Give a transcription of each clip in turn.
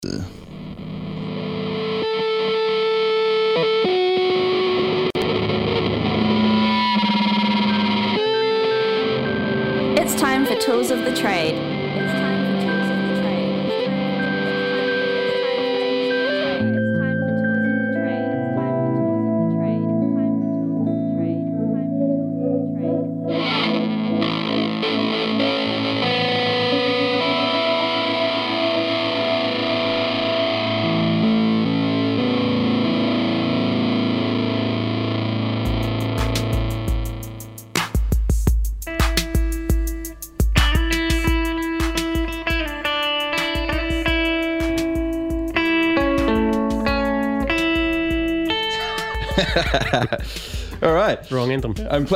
It's time for Tools of the Trade. All right. Wrong anthem.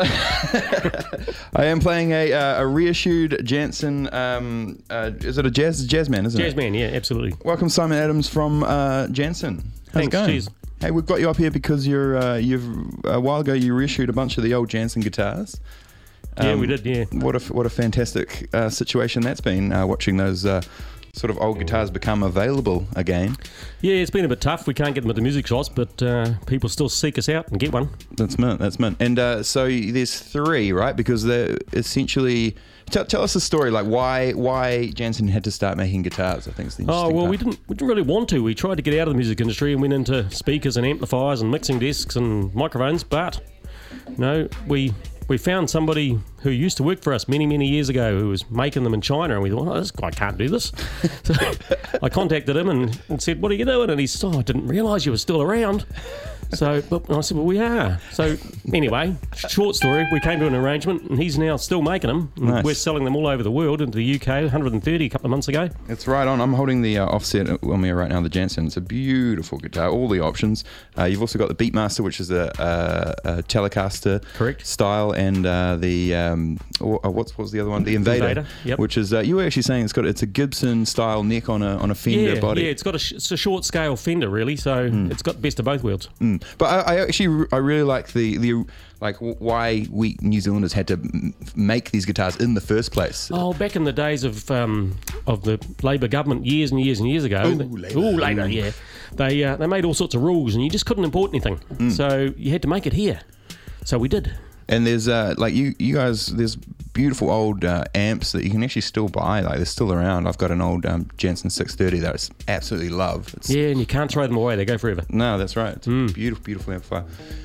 I am playing a reissued Jansen. Is it a Jazzman? Isn't it? Jazzman, yeah, absolutely. Welcome, Simon Adams from Jansen. How's it going? Cheers. Hey, we've got you up here because you've a while ago you reissued a bunch of the old Jansen guitars. Yeah, we did. Yeah. What a fantastic situation that's been. Watching those sort of old guitars become available again. Yeah, it's been a bit tough. We can't get them at the music shops, but people still seek us out and get one. That's mint. And so there's three, right? Because they're essentially... Tell us the story, like why Jansen had to start making guitars. I think it's the interesting part. We didn't really want to. We tried to get out of the music industry and went into speakers and amplifiers and mixing desks and microphones, but no, we found somebody who used to work for us many years ago who was making them in China, and we thought, this guy can't do this. So I contacted him and said, what are you doing? And he said, I didn't realise you were still around. And I said, well, we are. So anyway, short story, we came to an arrangement and he's now still making them. Nice. We're selling them all over the world, into the UK, 130 a couple of months ago. It's right on. I'm holding the offset on me right now, the Jansen. It's a beautiful guitar, all the options. You've also got the Beatmaster, which is a Telecaster Correct. style, and what was the other one? The Invader, yep. Which is you were actually saying it's a Gibson style neck on a Fender body. Yeah, it's a short scale Fender really, so it's got the best of both worlds. But I really like the why we New Zealanders had to make these guitars in the first place. Oh, back in the days of the Labor government, years and years ago. Labor, yeah. They made all sorts of rules, and you just couldn't import anything. So you had to make it here. So we did. And there's you guys, there's beautiful old amps that you can actually still buy. Like they're still around. I've got an old Jansen 630 that I absolutely love. Yeah, and you can't throw them away. They go forever. No, that's right. It's a beautiful amplifier.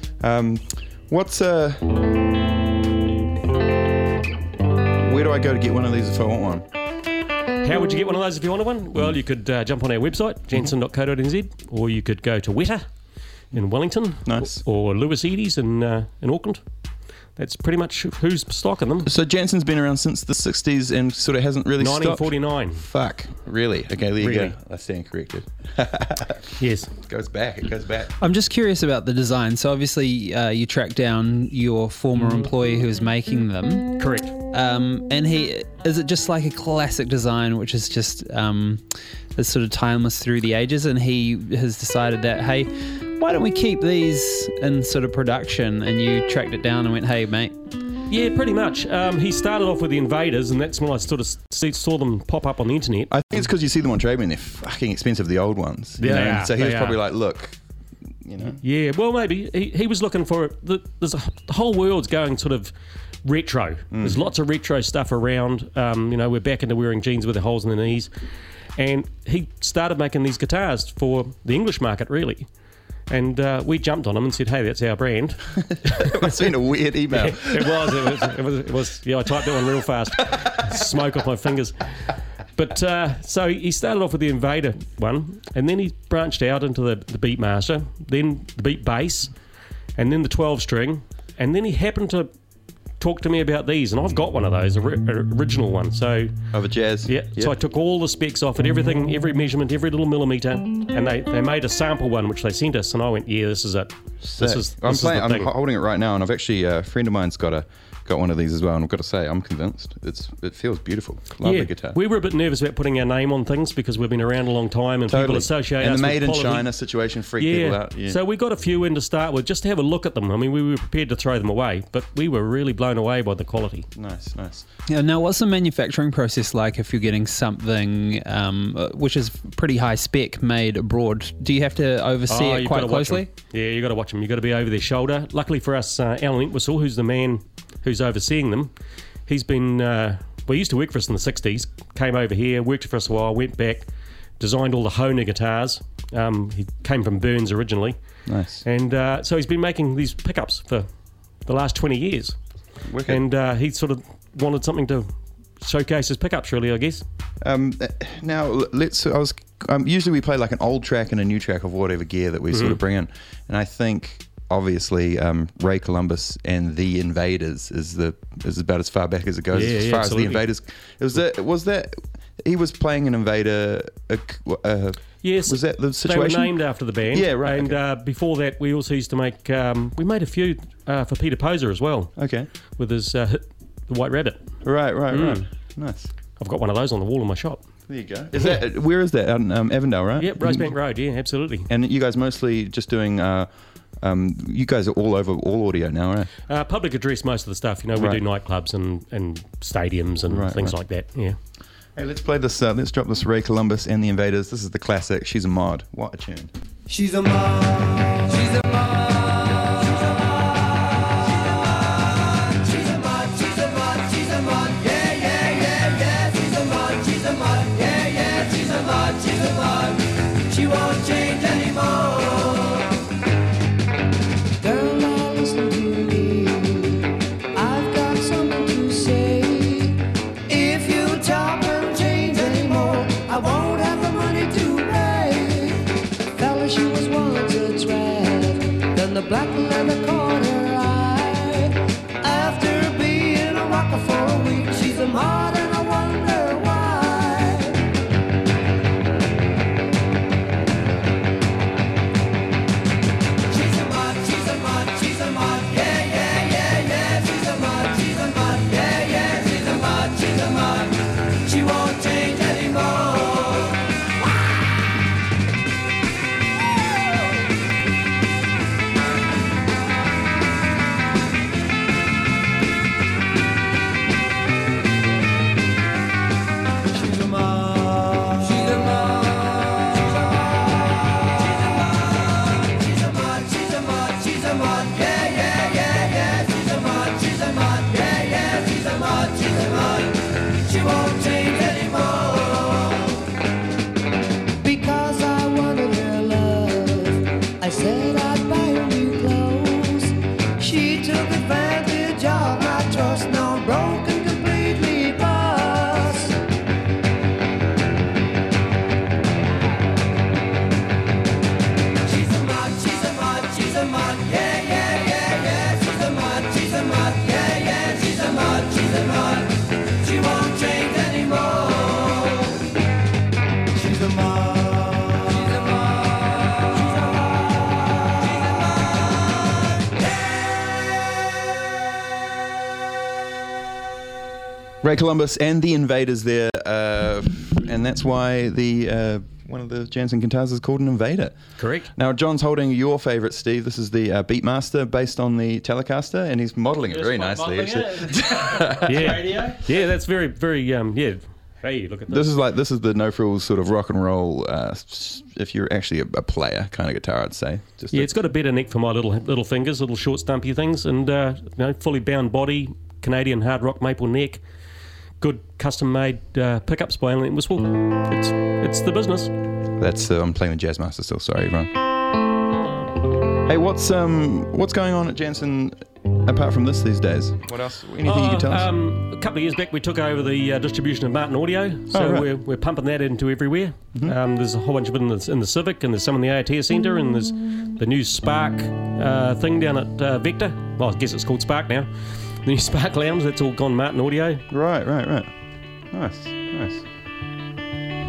Where do I go to get one of these if I want one? How would you get one of those if you wanted one? Well, you could jump on our website, jansen.co.nz, or you could go to Weta in Wellington, nice, or Lewis Edie's in Auckland. That's pretty much who's stocking them. So Jansen's been around since the 60s and sort of hasn't really 1949. stopped? Fuck. Really? Okay, there you go. I stand corrected. Yes. It goes back. I'm just curious about the design. So obviously you tracked down your former employee who was making them. Correct. And is it just like a classic design which is just is sort of timeless through the ages, and he has decided that, hey, why don't we keep these in sort of production? And you tracked it down and went, hey, mate. Yeah, pretty much. He started off with the Invaders, and that's when I sort of saw them pop up on the internet. I think it's because you see them on TradeMan. They're fucking expensive, the old ones. Yeah. So he was probably like, look, you know. Yeah, well, maybe. He was looking for... the whole world's going sort of retro. There's lots of retro stuff around. We're back into wearing jeans with the holes in the knees. And he started making these guitars for the English market, really. And we jumped on him and said, hey, that's our brand. It must have been a weird email. It was. Yeah, I typed that one real fast. Smoke off my fingers. But so he started off with the Invader one, and then he branched out into the Beatmaster, then the Beat Bass, and then the 12-string, and then he happened to talk to me about these, and I've got one of those, original one. So of a Jazz. Yeah. Yep. So I took all the specs off it, everything, every measurement, every little millimeter, and they made a sample one which they sent us, and I went, yeah, this is it. I'm holding it right now, and I've actually a friend of mine's got got one of these as well, and I've got to say, I'm convinced. It feels beautiful. Lovely guitar. We were a bit nervous about putting our name on things because we've been around a long time and people associate and us the with made in quality. China situation freaked people out. Yeah. So we got a few in to start with just to have a look at them. I mean, we were prepared to throw them away, but we were really blown away by the quality. Nice. Yeah, now, what's the manufacturing process like if you're getting something which is pretty high spec made abroad? Do you have to oversee it quite closely? Yeah, you got to watch them. You got to be over their shoulder. Luckily for us, Alan Entwistle, who's the man who's overseeing them, he's been. He used to work for us in the '60s. Came over here, worked for us a while, went back, designed all the Hohner guitars. He came from Burns originally. Nice. And so he's been making these pickups for the last 20 years. Wicked. And he sort of wanted something to showcase his pickups, really, I guess. Now usually we play like an old track and a new track of whatever gear that we sort of bring in, and I think obviously Ray Columbus and the Invaders is about as far back as it goes. As far absolutely. as the Invaders, was that he was playing an Invader? Yes, was that the situation? They were named after the band. Yeah, right. And before that, we also used to make. We made a few for Peter Poser as well. Okay. With his hit, The White Rabbit. Right. Nice. I've got one of those on the wall in my shop. There you go. Where is that? Out in Avondale, right? Yep, Rosebank Road. Yeah, absolutely. And you guys mostly just doing. You guys are all over all audio now, right? Public address, most of the stuff. We do nightclubs and stadiums and things like that. Yeah. Hey, let's play this. Let's drop this Ray Columbus and the Invaders. This is the classic. She's a Mod. What a tune. She's a mod. She's a mod. She won't change anymore. Girl, now listen to me. I've got something to say. If you talk and change anymore, I won't have the money to pay. Fella, she was once a trap. Then the black leather caught her eye. After being a rocker for a week, she's a mod and I wonder why. She won't change anymore. She's a mod. She's a mod. She's a mod. She's a mod. She's a mod. Yeah. She's a mod. She's a mod. Yeah. She's a mod. She's a mod. She won't change anymore. Because I wanted her love, I said I'd buy her new clothes. She took advantage of my trust, now I'm broken completely, boss. She's a mod, she's a mod, she's a mod, yeah. She's a mod, she's a mod, yeah. She's a mod, she's a mod. She won't change anymore. She's a mod. She's a mod. She's a mod. She's a mod. Ray Columbus and the Invaders there, and that's why the one of the Jansen guitars is called an Invader. Correct. Now, John's holding your favourite, Steve. This is the Beatmaster based on the Telecaster, and he's modelling it very nicely. Actually. Yeah. Yeah, that's very, very, yeah. Hey, look at this. This is the no frills sort of rock and roll. If you're actually a player kind of guitar, I'd say. It's got a better neck for my little fingers, little short, stumpy things, and fully bound body, Canadian hard rock maple neck, good custom made pickups by Alan Entwistle. It's the business. That's I'm playing with Jazzmaster still. Sorry, everyone. Hey, what's going on at Jansen apart from this these days? What else? Anything you can tell us? A couple of years back, we took over the distribution of Martin Audio, so we're pumping that into everywhere. Mm-hmm. There's a whole bunch of it in the Civic, and there's some in the AOTS Centre, and there's the new Spark thing down at Vector. Well, I guess it's called Spark now. The new Spark Lounge, that's all gone Martin Audio. Right. Nice.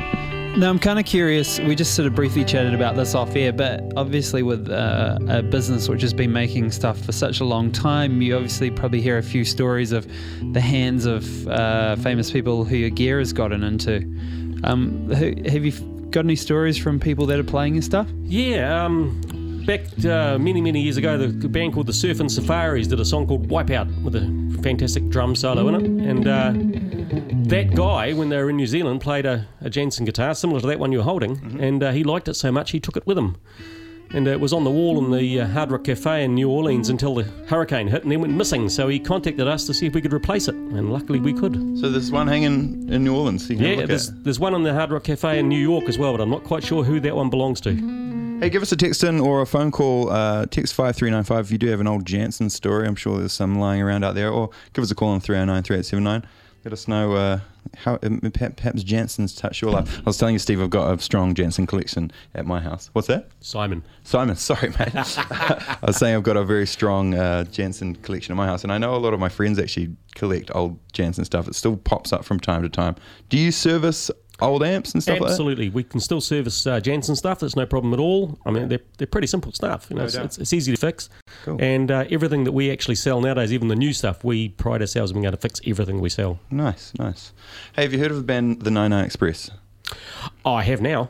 Now, I'm kind of curious. We just sort of briefly chatted about this off air, but obviously, with a business which has been making stuff for such a long time, you obviously probably hear a few stories of the hands of famous people who your gear has gotten into. Have you got any stories from people that are playing your stuff? Yeah, back many years ago, the band called the Surfin' Safaris did a song called Wipeout with a fantastic drum solo in it. And that guy, when they were in New Zealand, played a Jansen guitar similar to that one you're holding, and he liked it so much he took it with him. And it was on the wall in the Hard Rock Cafe in New Orleans until the hurricane hit and then went missing. So he contacted us to see if we could replace it, and luckily we could. So there's one hanging in New Orleans. So you can look at. There's one in the Hard Rock Cafe in New York as well, but I'm not quite sure who that one belongs to. Hey, give us a text in or a phone call. Text 5395 if you do have an old Jansen story. I'm sure there's some lying around out there. Or give us a call on 309-3879. Let us know how perhaps Jansen's touched your life. I was telling you, Steve, I've got a strong Jansen collection at my house. What's that? Simon, sorry, mate. I was saying I've got a very strong Jansen collection at my house, and I know a lot of my friends actually collect old Jansen stuff. It still pops up from time to time. Do you service old amps and stuff absolutely. We can still service Jansen stuff. That's no problem at all. I mean, they're pretty simple stuff. You know, it's easy to fix. Cool. And everything that we actually sell nowadays, even the new stuff, we pride ourselves on being able to fix everything we sell. Nice. Hey, have you heard of the band The 99 Express? I have now.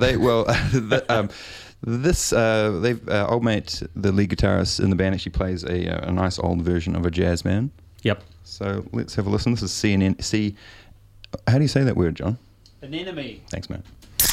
They've old mate, the lead guitarist in the band, actually plays a nice old version of a jazz man. Yep. So let's have a listen. This is CNN. How do you say that word, John? Anemone. Thanks, man.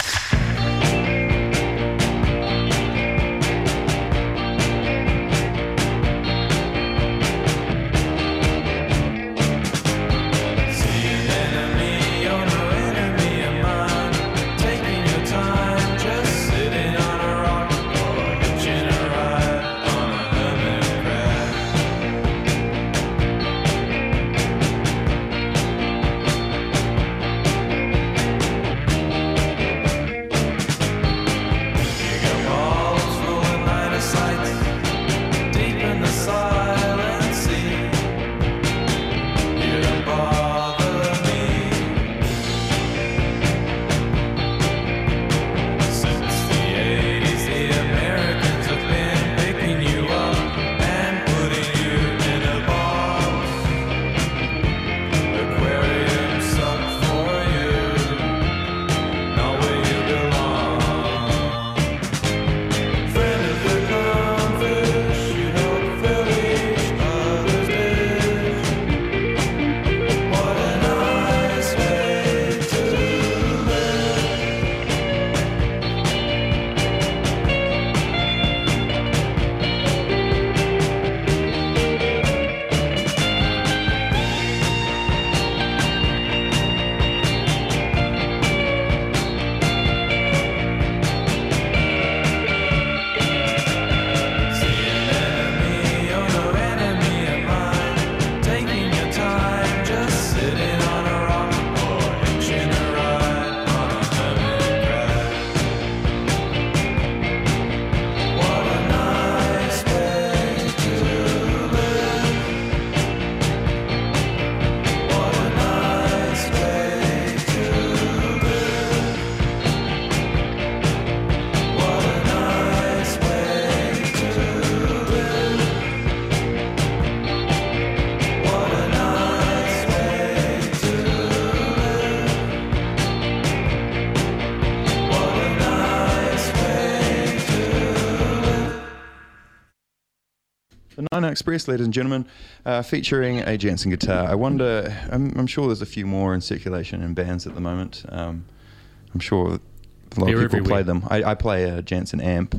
The 99 Express, ladies and gentlemen, featuring a Jansen guitar. I wonder, I'm sure there's a few more in circulation in bands at the moment. I'm sure a lot They're of people everywhere. play them. I play a Jansen amp.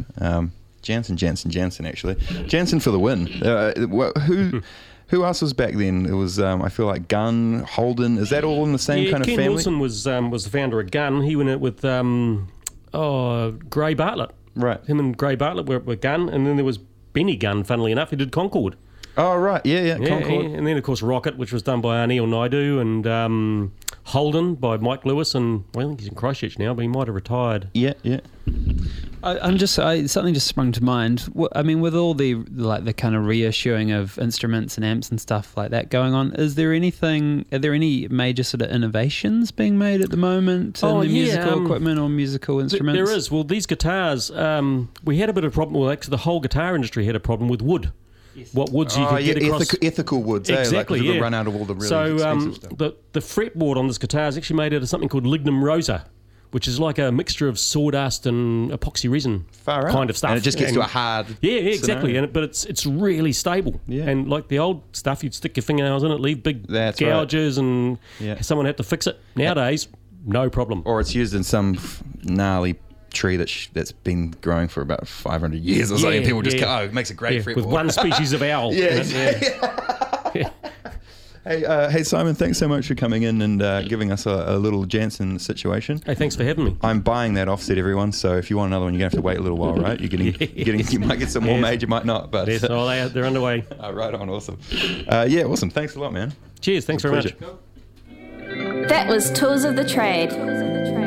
Jansen, actually. Jansen for the win. Who else was back then? It was, I feel like Gunn, Holden. Is that all in the same kind of Ken family? Wilson was the founder of Gunn. He went out with Gray Bartlett. Right. Him and Gray Bartlett were Gunn, and then there was Benny Gunn, funnily enough, who did Concord. Oh, right. Yeah, Yeah, Concord. and then, of course, Rocket, which was done by Anil Naidu, and Holden by Mike Lewis, and well, I think he's in Christchurch now, but he might have retired. Yeah. Something just sprung to mind. I mean, with all the kind of reissuing of instruments and amps and stuff like that going on, are there any major sort of innovations being made at the moment in the musical equipment or musical instruments? There is. Well, these guitars, we had a bit of a problem. Well, actually, the whole guitar industry had a problem with wood. Yes. What woods you could get across. Ethical woods. Exactly, Like, run out of all the really expensive stuff. The fretboard on this guitar is actually made out of something called lignum rosa, which is like a mixture of sawdust and epoxy resin kind of stuff. And it just gets to a hard exactly. scenario. But it's really stable. Yeah. And like the old stuff, you'd stick your fingernails in it, leave big gouges, and someone had to fix it. Nowadays, no problem. Or it's used in some gnarly tree that's been growing for about 500 years or something. People just go, it makes a great fretboard. With one species of owl. Hey, Simon, thanks so much for coming in and giving us a little Jansen situation. Hey, thanks for having me. I'm buying that offset, everyone. So if you want another one, you're going to have to wait a little while, right? You might get some more made, you might not. But they're underway. Right on, awesome. Awesome. Thanks a lot, man. Cheers. Thanks very much. That was Tools of the Trade.